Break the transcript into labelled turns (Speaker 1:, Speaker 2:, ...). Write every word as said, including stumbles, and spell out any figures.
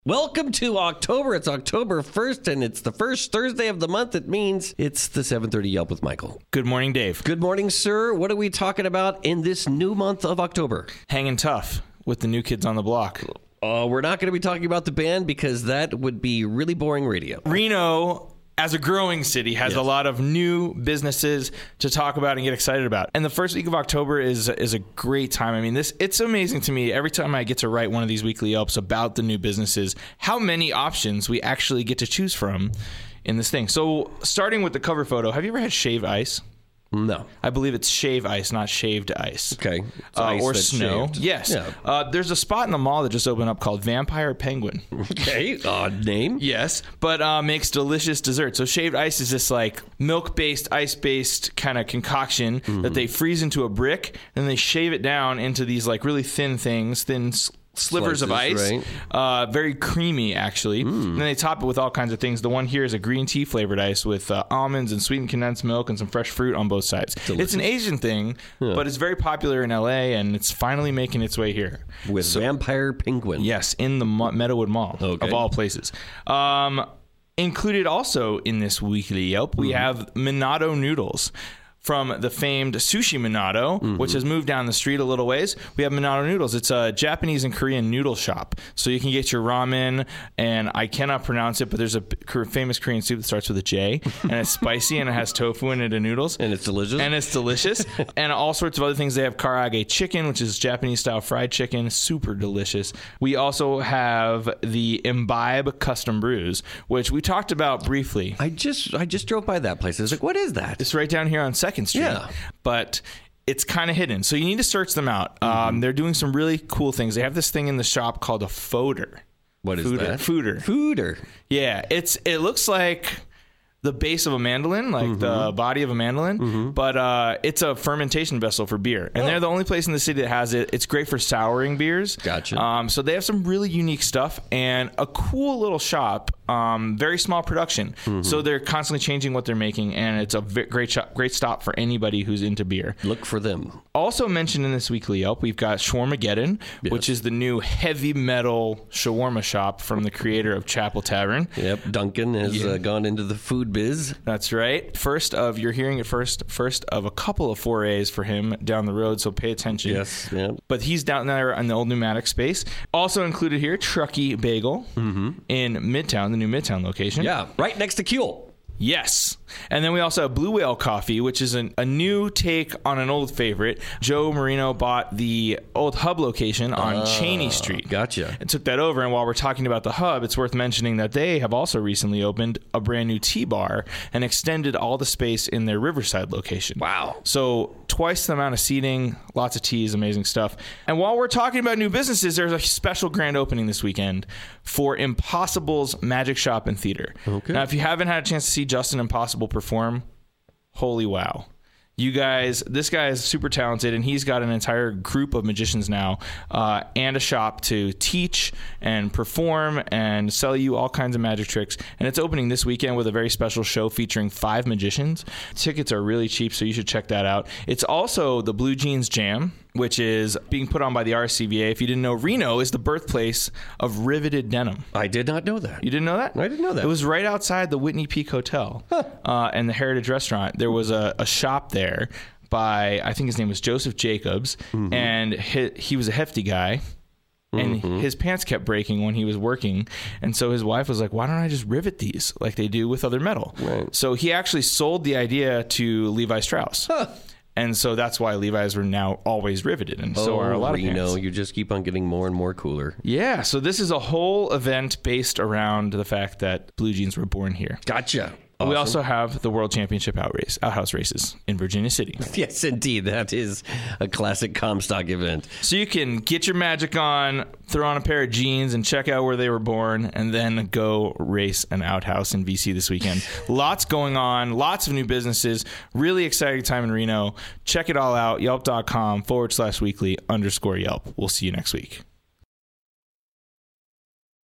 Speaker 1: Welcome to October. It's October first, and it's the first Thursday of the month. It means it's the seven thirty Yelp with Michael.
Speaker 2: Good morning, Dave.
Speaker 1: Good morning, sir. What are we talking about in this new month of October?
Speaker 2: Hanging tough with the New Kids on the Block.
Speaker 1: Uh, we're not going to be talking about the band because that would be really boring radio.
Speaker 2: Reno, as a growing city, has
Speaker 1: Yes.
Speaker 2: a lot of new businesses to talk about and get excited about. And the first week of October is is a great time. I mean, this it's amazing to me every time I get to write one of these weekly Yelps about the new businesses, how many options we actually get to choose from in this thing. So starting with the cover photo, have you ever had shaved ice?
Speaker 1: No.
Speaker 2: I believe it's shave ice, not shaved ice.
Speaker 1: Okay. It's
Speaker 2: Uh,
Speaker 1: ice
Speaker 2: or
Speaker 1: that's
Speaker 2: snow.
Speaker 1: shaved.
Speaker 2: Yes.
Speaker 1: Yeah.
Speaker 2: Uh, there's a spot in the mall that just opened up called Vampire Penguin.
Speaker 1: Okay. Odd name.
Speaker 2: Yes, but uh, makes delicious desserts. So shaved ice is this like milk-based, ice-based kind of concoction mm-hmm. that they freeze into a brick, and they shave it down into these like really thin things, thin s- slivers
Speaker 1: Slices,
Speaker 2: of ice.
Speaker 1: right?
Speaker 2: Uh, very creamy, actually. Mm. And then they top it with all kinds of things. The one here is a green tea flavored ice with uh, almonds and sweetened condensed milk and some fresh fruit on both sides.
Speaker 1: Delicious.
Speaker 2: It's an Asian thing,
Speaker 1: yeah.
Speaker 2: but it's very popular in L A, and it's finally making its way here.
Speaker 1: With
Speaker 2: So,
Speaker 1: Vampire Penguin.
Speaker 2: yes, in the Mo- Meadowood Mall,
Speaker 1: Okay.
Speaker 2: of all places. Um, included also in this weekly Yelp, we mm-hmm. have Minato Noodles. From the famed Sushi Minato, mm-hmm. which has moved down the street a little ways, we have Minato Noodles. It's a Japanese and Korean noodle shop. So you can get your ramen, and I cannot pronounce it, but there's a famous Korean soup that starts with a J, and it's spicy, and it has tofu in it and noodles.
Speaker 1: And it's delicious.
Speaker 2: And it's delicious. And all sorts of other things. They have karaage chicken, which is Japanese-style fried chicken. Super delicious. We also have the Imbibe Custom Brews, which we talked about briefly.
Speaker 1: I just I just drove by that place. I was like, what is that?
Speaker 2: It's right down here on Second Street.
Speaker 1: Yeah.
Speaker 2: But it's kind of hidden. So you need to search them out. Mm-hmm. Um, they're doing some really cool things. They have this thing in the shop called a fooder.
Speaker 1: What is
Speaker 2: Fooder.
Speaker 1: that?
Speaker 2: Fooder.
Speaker 1: Fooder.
Speaker 2: Yeah. It's it looks like the base of a mandolin, like mm-hmm. the body of a mandolin, mm-hmm. but uh, it's a fermentation vessel for beer. And oh. they're the only place in the city that has it. It's great for souring beers.
Speaker 1: Gotcha.
Speaker 2: Um, so they have some really unique stuff and a cool little shop. Um, very small production. Mm-hmm. So they're constantly changing what they're making, and it's a v- great shop, great stop for anybody who's into beer.
Speaker 1: Look for them.
Speaker 2: Also mentioned in this weekly Yelp, we've got Shawarmageddon, yes. which is the new heavy metal shawarma shop from the creator of Chapel Tavern.
Speaker 1: Yep, Duncan has yeah. uh, gone into the food biz.
Speaker 2: That's right. First of, you're hearing it first, first of a couple of forays for him down the road, so pay attention.
Speaker 1: Yes, yeah.
Speaker 2: But he's down there in the old pneumatic space. Also included here, Truckee Bagel mm-hmm. in Midtown, the new Midtown location.
Speaker 1: Yeah, right next to Kuehl.
Speaker 2: Yes. And then we also have Blue Whale Coffee, which is an, a new take on an old favorite. Joe Marino bought the old Hub location on uh, Cheney Street.
Speaker 1: Gotcha.
Speaker 2: And took that over. And while we're talking about the Hub, it's worth mentioning that they have also recently opened a brand new tea bar and extended all the space in their Riverside location.
Speaker 1: Wow.
Speaker 2: So twice the amount of seating, lots of teas, amazing stuff. And while we're talking about new businesses, there's a special grand opening this weekend for Impossible's Magic Shop and Theater. Okay. Now, if you haven't had a chance to see Justin Impossible perform, holy wow. You guys, this guy is super talented, and he's got an entire group of magicians now uh, and a shop to teach and perform and sell you all kinds of magic tricks. And it's opening this weekend with a very special show featuring five magicians. Tickets are really cheap, so you should check that out. It's also the Blue Jeans Jam, which is being put on by the R C V A. If you didn't know, Reno is the birthplace of riveted denim.
Speaker 1: I did not know that.
Speaker 2: You didn't know that?
Speaker 1: I didn't know that.
Speaker 2: It was right outside the Whitney Peak Hotel huh. uh, and the Heritage Restaurant. There was a, a shop there by, I think his name was Joseph Jacobs, mm-hmm. and he, he was a hefty guy. And mm-hmm. his pants kept breaking when he was working. And so his wife was like, why don't I just rivet these like they do with other metal?
Speaker 1: Right.
Speaker 2: So he actually sold the idea to Levi Strauss. Huh. And so that's why Levi's are now always riveted, and so
Speaker 1: oh,
Speaker 2: are a lot of pants.
Speaker 1: You know, you just keep on getting more and more cooler.
Speaker 2: Yeah, so this is a whole event based around the fact that blue jeans were born here.
Speaker 1: Gotcha. Awesome.
Speaker 2: We also have the World Championship out race, outhouse races in Virginia City.
Speaker 1: Yes, indeed. That is a classic Comstock event.
Speaker 2: So you can get your magic on, throw on a pair of jeans, and check out where they were born, and then go race an outhouse in V C this weekend. Lots going on, lots of new businesses, really exciting time in Reno. Check it all out, yelp.com forward slash weekly underscore Yelp. We'll see you next week.